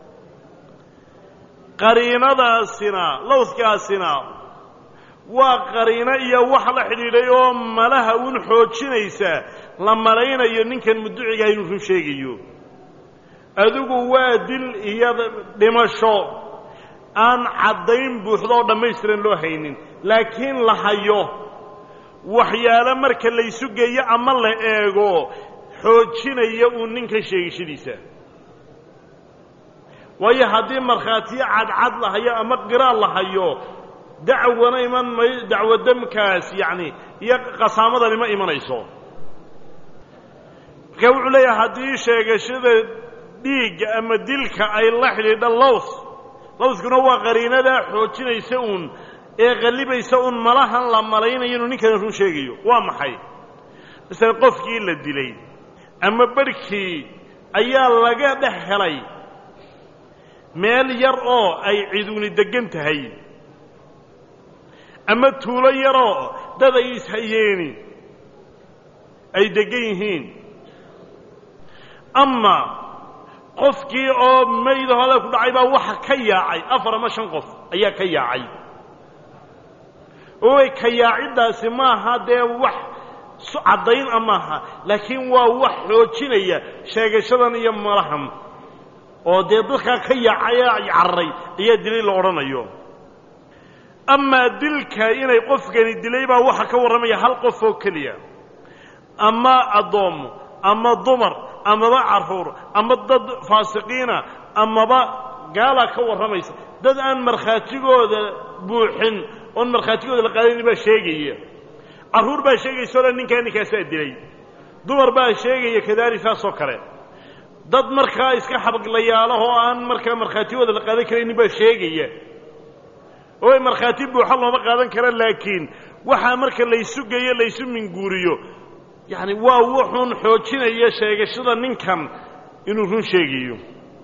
qariinadaasina lawthkaasina waa qariino iyo wax la xidhiidhay oo malaha un xoojinaysa la malaynayo ninkan mudducigaha inuu run sheegayo adigu waa dil iyo dhimasho aan caddayn buuxdoo dhammaystiran loo haynin laakiin la hayo waxyaalo marka laysu geeyo ama la eego xoojinaya uu ninkan sheegashadiisa waayo haddii markhaatiyo cadcad la hayo ama qiraal la hayo dacwana iman may dacwo damkaas yacni iyo qasaamadani ma imanayso marka wuxuu leeyahay haddii sheegashada dhiigga ama dilka ay la xidhiidha lawth lawthkuna waa qariinadaa xoojinaysa uun ee qallibaysa uun malahan la malaynayo inuu ninkani run sheegayo waa maxay masale qofkii la dilay ama barhkii ayaa laga dhex helay meel yar oo ay ciduni deggan tahay ama tuulo yaroo dad ay ishayeeni ay deggan yihiin ama qofkii oo maydahooda ku dhacay baa waxa ka yaacay afar ama shan qof ayaa ka yaacay oy ka yaaciddaasi maaha dee wax caddayn a maaha laakiin waa wax xoojinaya sheegashadan iyo malahan oo dee dadkaa ka yaacaya cararay ayaa dilay la odhanayo amaa dilka inay qofkani dilay baa waxa ka warramaya hal qof oo keliya ama addoommo ama dumar amaba carruur ama dad faasiqiina amaba gaalaa ka warramaysa dad aan markhaatigooda buuxin oon markhaatigooda la qaadani baa sheegaya carruur baa sheegaysa ole ninkaa ninkaasaa dilay dumar baa sheegaya kadaalik saasoo kale dad markaa iska xabaglayaalaha oo aan markaa markhaatigooda la qaadan karaynin baa sheegaya oo markhaati buuxa looma qaadan kara laakiin waxaa marka laysu geeyo laysu minguuriyo yacni waa wuxuun xoojinaya sheegashada ninkan inuu run sheegayo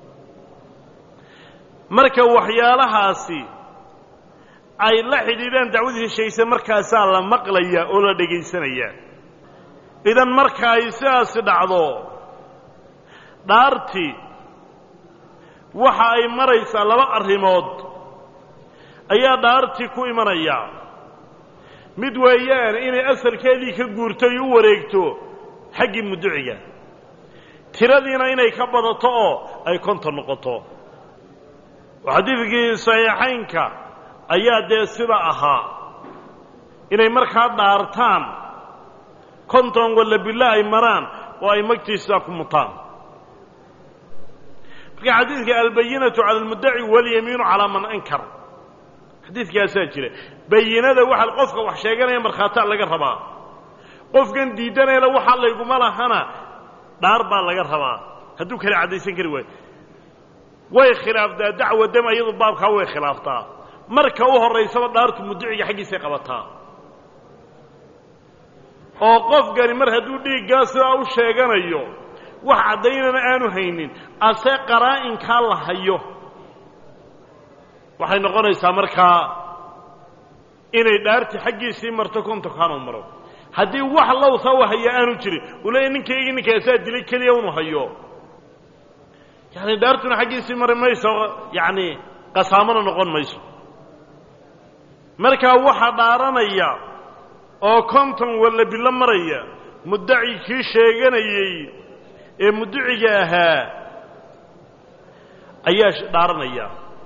marka waxyaalahaasi ay la xidhiidhaan dacwadiisa sheegaysa markaasaa la maqlaya oo la dhegaysanaya idan marka ay sidaasi dhacdo dhaartii waxa ay maraysaa laba arrimood ayaa dhaartii ku imanaya mid weeyaan inay asalkeedii ka guurto ay u wareegto xaggii mudduciga tiradiina inay ka badato oo ay konton noqoto xadiidkii saxiixaynka ayaa dee sida ahaa inay markaa dhaartaan konton walla billah ay maraan oo ay magtiisa ku mutaan marka xadiidka albayinatu cala almuddaci walyamiinu calaa man ankar xadiidkaasaa jira bayinada waxa qofka wax sheeganaya markhaataa laga rabaa qofkan diidanayna waxa layguma lahana dhaar baa laga rabaa hadduu kale caddaysan kari waayo way khilaaftaa dacwa dam iyadu baabkaa way khilaaftaa marka u horraysaba dhaartu muddaciga xaggiisay qabataa oo qofkani mar hadduu dhiiggaa sidaa u sheeganayo wax caddaynana aanu haynin ase qaraa'inkaa la hayo waxay noqonaysaa markaa inay dhaarti xaggiisii marto kontonkaanu maro haddii wax lowsa u haya aanu jirin uu leeyahy ninkaygii ninkaasaa dilay keliya unu hayo yacni dhaartuna xaggiisii mari mayso yacni qasaamona noqon mayso markaa waxaa dhaaranaya oo konton walla bilo maraya muddaci kii sheeganayey ee muddaciga ahaa ayaa dhaaranaya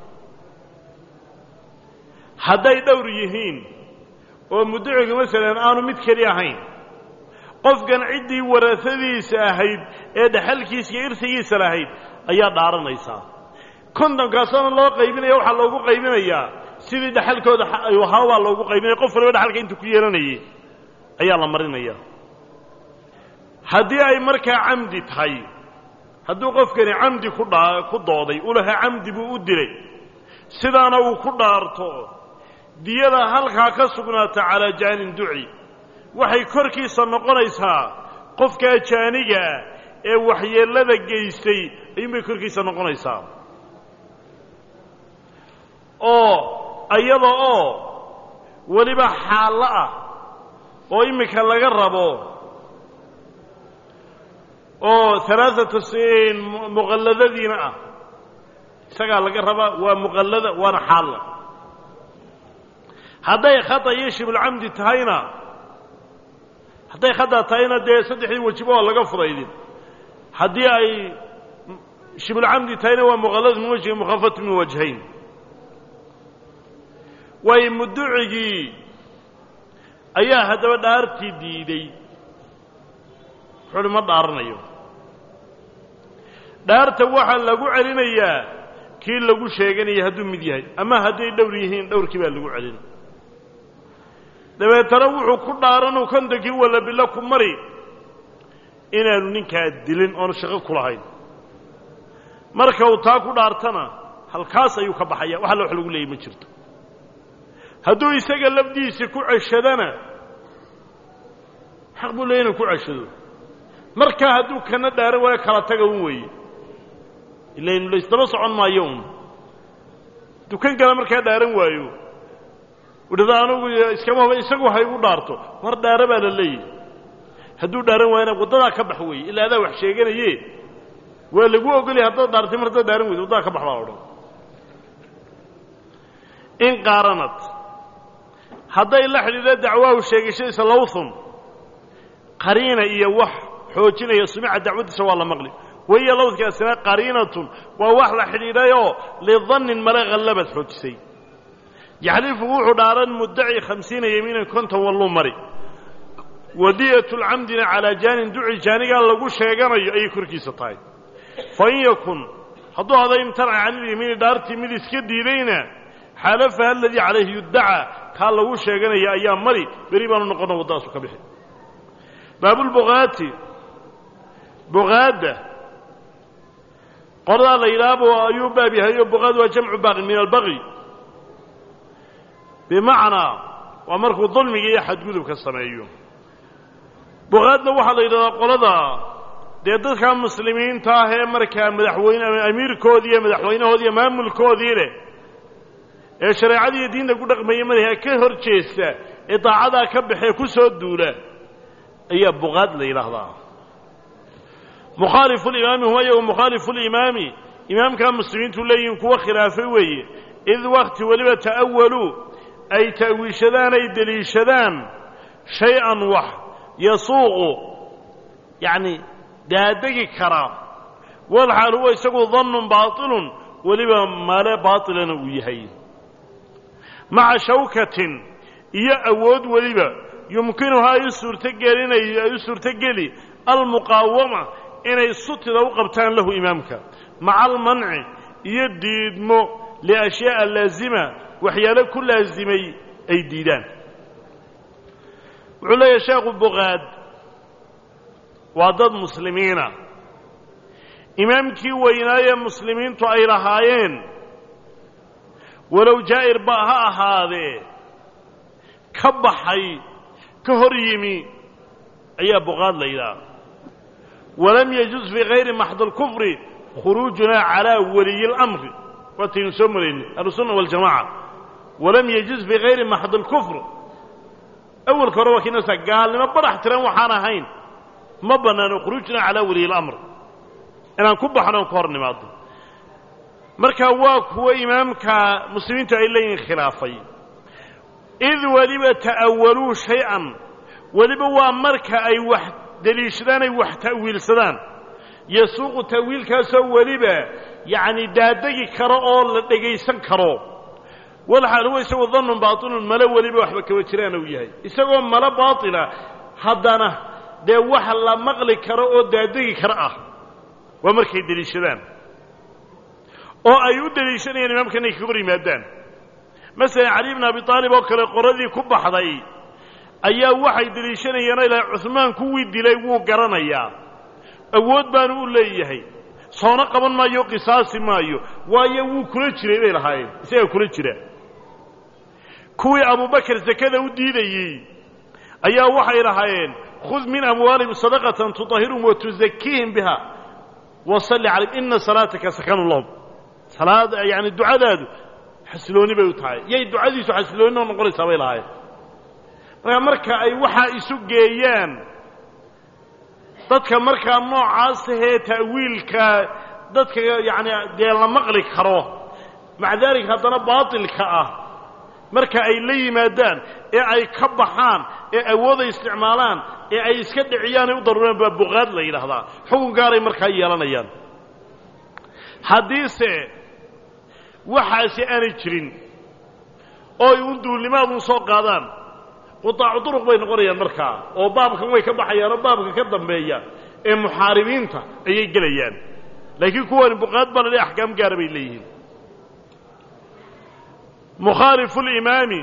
hadday dhowr yihiin oo muddacigu masalan aanu mid keli ahayn qofkan ciddii warasadiisa ahayd ee dhaxalkiisa iyo irsigiisa lahayd ayaa dhaaranaysaa kontonkaasana loo qaybinaya waxaa loogu qaybinayaa sidii dhaxalkooda ahaa baa loogu qaybinaya qof waliba dhaxalka intuu ku yeelanayay ayaa la marinaya haddii ay markaa camdi tahay hadduu qofkani camdi ku dhaa ku dooday u lahaa camdi buu u dilay sidaana uu ku dhaarto diyada halkaa ka sugnaata calaa jaanin duci waxay korkiisa noqonaysaa qofkaa jaaniga ee waxyeellada geystay ayuunbay korkiisa noqonaysaa oo iyada oo weliba xaallo ah oo iminka laga rabo oo alaaata sin muqalladadiina ah isagaa laga rabaa waa muqallada waana xaalla hadday khata iyo shibulcamdi tahayna hadday khata tahayna dee saddexdii wajiba oo laga fudaydin haddii ay shibulcamdi tahayna waa muqallad min wajhi mukhafat min wajhayn way mudducigii ayaa haddaba dhaartii diiday wuxuuhi ma dhaaranayo dhaarta waxaa lagu celinayaa kii lagu sheeganaya hadduu mid yahay ama hadday dhowr yihiin dhowrkii baa lagu celin dabeetana wuxuu ku dhaaranuu kontonkii walla bilo ku mari inaanu ninkaa dilin oonu shaqo ku lahayn marka uu taa ku dhaartana halkaas ayuu ka baxaya wax alla wax lagu leeyay ma jirto hadduu isaga lafdiisa ku ceshadana xaq buu leeyahy inuu ku ceshado markaa hadduu kana dhaaran waayo kala taga un weeye ilayn laysdaba socon maayo un dukan kale markaa dhaaran waayo udhada anugu iskama huba isagu ha igu dhaarto war dhaara baa la leeyahy hadduu dhaaran waayana waddadaa ka bax weeye ilaa adaa wax sheeganaye waa lagu ogolyahay haddaad dhaartay mar haddaad dhaaran weydo waddadaa ka bax baa odhan in qaaranad hadday la xidhiidha dacwaahu sheegashadiisa lawthun qariina iyo wax xoojinaya sumica dacwadiisa waa la maqli wahiya lawdkaasina qariinatun waa wax la xidhiidhayoo lidannin male hallabad xoojisay yaxlifu wuxuu dhaaran muddaci khamsiina yamiinan konton walluu mari wadiyatu lcamdina calaa jaanin duci jaanigaa lagu sheeganayo ayay korkiisa tahay fain yakun hadduu haday imtanaca can ilyamiini dhaartii mid iska diidayna xaalafaha aladii calayhi yuddacaa kaa lagu sheeganaya ayaa mari beri baanu noqono waddadaasu ka bixi baabulbuqaati buqaadda qoradaa la yidhaahbo ayuu baab yahay oo buqaad waa jamcu baaqin min albaqi bimacnaa waa markuu dulmiga iyo xadgudubka sameeyo buqaadna waxaa la yidhahdaa qolada dee dadka muslimiinta ah ee markaa madaxweyne amiirkoodii iyo madaxweynahoodii iyo maamulkoodii leh ee shareecadii iyo diinta ku dhaqmaya madaxa ka hor jeesta ee daacadaa ka baxee ku soo duula ayaa buqaad la yidhaahdaa mukhaalifu limaami huwa iyagu mukhaalifu limaami imaamkaa muslimiintu leeyihiin kuwa khilaafay weeye id wakti weliba ta'awaluu ay ta'wiishadaan ay deliishadaan shay-an wax yasuuqu yacni daadegi karaa walxaal huwa isagu dannun baatilun weliba maale baatilana uu yahay maca shawkatin iyo awood weliba yumkinuhaa ay u suurtagelinay ay u suurtageli almuqaawama inay sutida u qabtaan lahu imaamka maca almanci iyo diidmo liashyaaa laazima waxyaalo ku laasimay ay diidaan wuxuu leeyahay sheekhu buqaad waa dad muslimiina imaamkii weynaaye muslimiintu ay lahaayeen walow jaa'ir ba ha ahaadee ka baxay ka hor yimi ayaa buqaad la yidhaha walam yajuz fii hayri maxdi alkufri khuruujunaa calaa waliyi اlamri waataynu soo marayni ahlusunna waljamaca walam yajuz fii hayri maxdi alkufr awalka hore waa kiinasa gaalnimo barax tiran waxaan ahayn ma bannaano khuruujunaa calaa waliyi اlamr inaan ku baxno on ka hor nimaado marka waa kuwa imaamka muslimiintu ay leeyihin khilaafay id weliba ta'awaluu shay-an weliba waa marka ay wax deliishadaan ay wax ta'wiilsadaan yasuuqu ta'wiilkaasoo weliba yacni daadegi karo oo la dhegaysan karo walxaal huwa isagoo dannun baatilun malo weliba waxba kaba jiraana uu yahay isagoo malo baatila haddana dee wax la maqli karo oo daadegi karo ah waa markay deliishadaan oo ay u deliishanayaan imaamka inay kaga hor yimaadaan masalan cali bn abi aalib oo kale qoradii ku baxday ayaa waxay deliishanayeen ilaa cuhmaan kuwii dilay wuu garanayaa awood baanu u leeyahay soona qaban maayo qisaasi maayo waayo wuu kula jiray bay lahaayeen isagaa kula jira kuwii abubakar sakada u diidayey ayaa waxay lahaayeen khud min amwaalihim sadaqatan tutahhiruhum wa tuzakiihim biha wasalli calayhim ina salaataka sakanu lahum salaad yani ducadaadu xasilooni bay u tahay yay ducadiisu xasilooni oo noqonaysaa bay lahaayeen marka marka ay waxaa isu geeyaan dadka markaa noocaas ahee ta'wiilka dadka yacni dee la maqli karo maca daalika haddana baatilka ah marka ay la yimaadaan ee ay ka baxaan ee awooday isticmaalaan ee ay iska dhiciyaan ay u daruuraan baa buqaad la yidhaahdaa xukun gaaray markaa yeelanayaan haddiise waxaasi aanay jirin oo ay un duulnimaadun soo qaadaan qutaacu duruq bay noqonayaan markaa oo baabkan way ka baxayaan oo baabka ka dambeeya ee muxaaribiinta ayay gelayaan laakiin kuwani buqaad baa la leeyahay axkaam gaara bay leeyihiin mukhaalifu limaami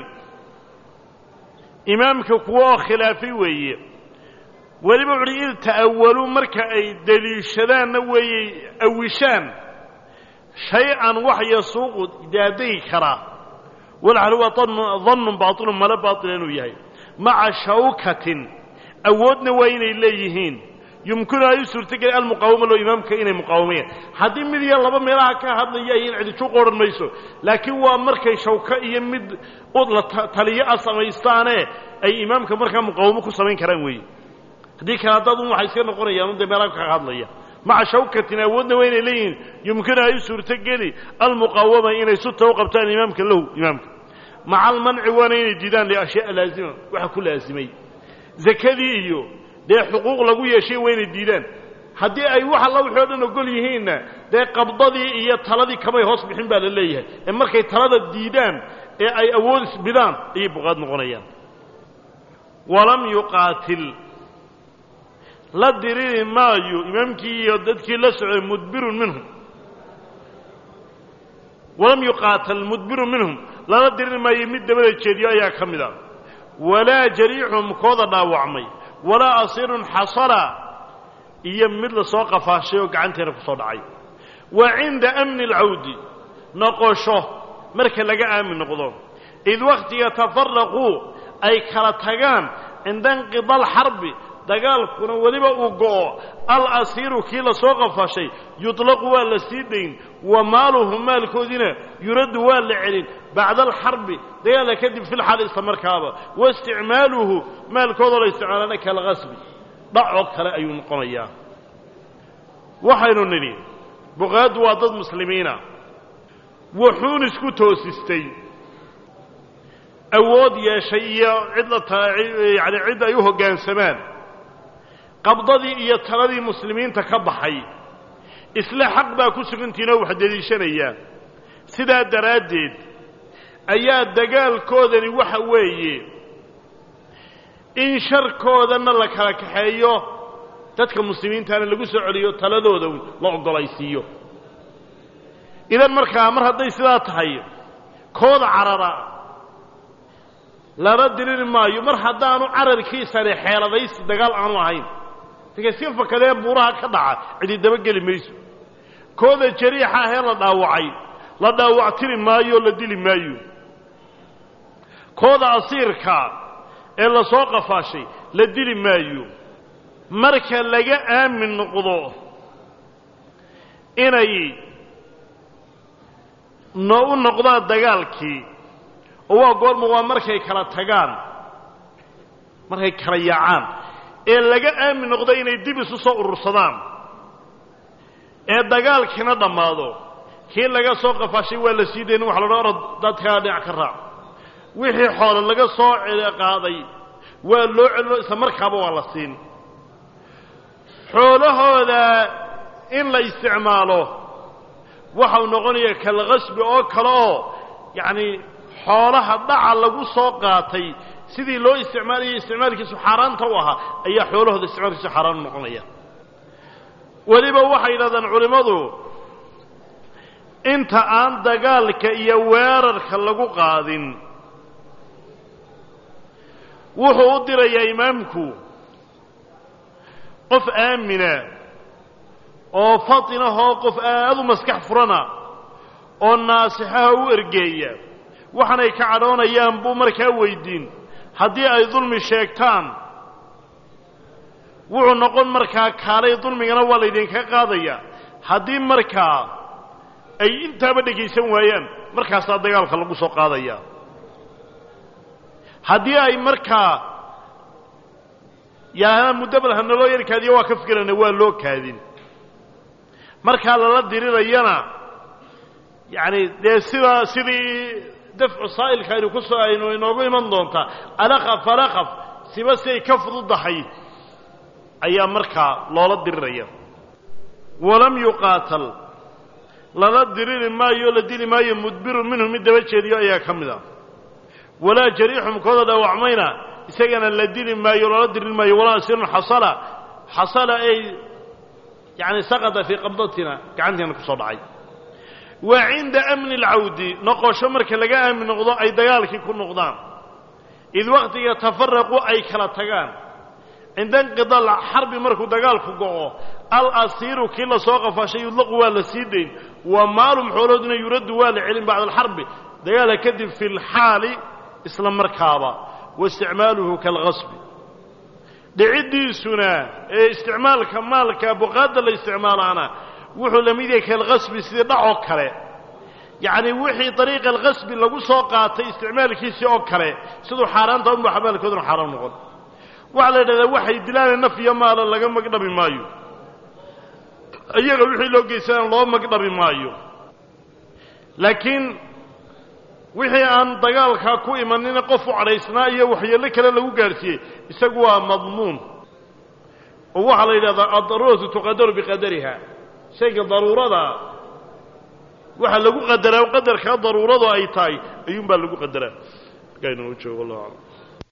imaamka kuwa oo khilaafay weeye weliba wuxuuhi id ta'awaluu marka ay deliishadaanna weeyey awishaan shay-an wax yasuuqu daadegi karaa walxal huwa dannun baatilun malo baatila inuu yahay maca shawkatin awoodna waa inay leeyihiin yumkinu ay u suurtogeli almuqaawama loo imaamka inay muqaawamayaan haddii mid iyo laba meelaha ka hadlayayiin cidijuuq odhan mayso laakiin waa markay shawko iyo mid la taliyo a samaystaane ay imaamka markaa muqaawamo ku samayn karaan weeye haddii kale haddaad un waxay iska noqonayaan un dee meelaha ka hadlaya maca shawkatin awoodna waa inay leeyihiin yumkinu ay u suurtogeli almuqaawama inay suta u qabtaan imaamka lahu imaamka maca almanci waana inay diidaan liashyaaa laazima waxa ku laasimay zakadii iyo dee xuquuq lagu yeeshay waa inay diidaan haddii ay wax alla wixii o dhan ogol yihiinna dee qabdadii iyo taladii kamay hoos bixin baa la leeyahay ee markay talada diidaan ee ay awood isbidaan ayay buqaad noqonayaan walam yuqaatil la diriri maayo imaamkii iyo dadkii la socday mudbirun minhum walam yuqaatal mudbirun minhum lala diriri maayo mid dabada jeediyo ayaa ka mid a walaa jariixum kooda dhaawacmay walaa asiirun xasala iyo mid la soo qafaashay oo gacanteena ku soo dhacay wa cinda amni alcawdi noqosho marka laga aamin noqdo id wakhtiga tafaraquu ay kala tagaan cinda inqida alxarbi dagaalkuna weliba uu go'o alasiiru kii la soo qafaashay yuطlaqu waa la sii dayn wa maaluhu maalkoodiina yuraddu waa la celin bacda alxarbi dagaala kadib fi lxaal isla markaaba waisticmaaluhu maalkoodoo la isticmaalana kalqasbi dhacoo kale ayuu noqonayaa waxaynu nidhi buqaaddu waa dad muslimiina wuxuun isku toosistay awood yeeshay iyo cid la yani cid ay u hoggaansamaan qabdadii iyo taladii muslimiinta ka baxay isla xaq baa ku sugantiinoo wax deliishanaya sidaa daraaddeed ayaa dagaalkoodani waxa weeye in sharkoodana la kala kaxeeyo dadka muslimiintaana lagu soo celiyo taladooda la ogolaysiiyo idan markaa mar hadday sidaa tahay kooda carara lala dirin maayo mar haddaanu cararkiisani xeeladaysi dagaal aanu ahayn dadka si fakadee buuraha ka dhaca cidi daba geli mayso kooda jariixa ahee la dhaawacay la dhaawactiri maayo la dili maayo kooda asiirka ee la soo qafaashay la dili maayo marka laga aamin noqdo inay no u noqdaan dagaalkii oo waa goorma waa markay kala tagaan markay kala yaacaan ee laga aamin noqdo inay dib isu soo urursadaan ee dagaalkiina dhammaado kii laga soo qafaashay waa la sii dayn waxa la orod dadka dhinac ka raac wixii xoolo laga soo qaaday waa loo celo isla markaaba waa la siin xoolahooda in la isticmaalo waxa uu noqonayaa kala qasbi oo kale oo yacni xoolaha dhaca lagu soo qaatay sidii loo isticmaaliyay isticmaalkiisu xaaraanta u ahaa ayaa xoolahooda isticmaalkiisu xaaraan u noqonaya weliba waxay yidhahdaan culimmadu inta aan dagaalka iyo weerarka lagu qaadin wuxuu u dirayaa imaamku qof aamina oo fatinahoo qof aad u maskax furana oo naasixaha u ergeeya waxaanay ka cadhoonayaan buu markaa weydiin haddii ay dulmi sheegtaan wuxuu noqon markaa kaalay dulmigana waa laydinka qaadaya haddii markaa ay intaaba dhegaysan waayaan markaasaa dagaalka lagu soo qaadaya haddii ay markaa yaana muddabal hanaloo yar kaadiyo waa ka fikirana waa loo kaadin markaa lala dirirayana yacni dee sidaa sidii dafcu saa'ilka aynu ku soo aynu inoogu iman doontaa alaqaf falaqaf siba si ay ka fududahay ayaa markaa loola diriraya walam yuqaatal lala diriri maayo la dili maayo mudbirun minhu mid daba jeediyo ayaa ka mid a walaa jariixum kooda dhaawacmayna isagana la dili maayo loola dirin maayo walaa asirun xasala xasala ay yacni saqada fii qabdatina gacanteena ku soo dhacay wa cinda amni alcawdi noqosho marka laga aamin noqdo ay dagaalkii ku noqdaan id waqtiga tafaraqu ay kala tagaan cinda inqidaal xarbi markuu dagaalku go'o alasiiru kii la soo qafaashay yudlaqu waa la sii dayn wa maalum xoolooduna yuraddu waa la celin bacda alxarbi dagaalka kadib fi lxaali isla markaaba waisticmaaluhu kaalqasbi dhiciddiisuna ee isticmaalka maalka buqaadda la isticmaalaana wuxuu la mid yahay kaalqasbi sidii dhacoo kale yacni wixii dariiqa alqasbi lagu soo qaatay isticmaalkiisii oo kale siduu xaaraanta unba xabaalkooduna xaaraan noqon waxaa la yidhahdaa waxay dilaana naf iyo maala laga magdhabi maayo iyaga wixii loo geysanaan loo magdhabi maayo laakiin wixii aan dagaalkaa ku imanina qof u cadhaysnaa iyo waxyeello kale lagu gaadhsiiyey isagu waa madmuun oo waxaa la yidhahdaa addaruuratu tuqadaru biqadariha shayga daruurada waxa lagu qadaraa qadarkaa daruuradu ay tahay ayuunbaa lagu qadaraa markaa inuu joogo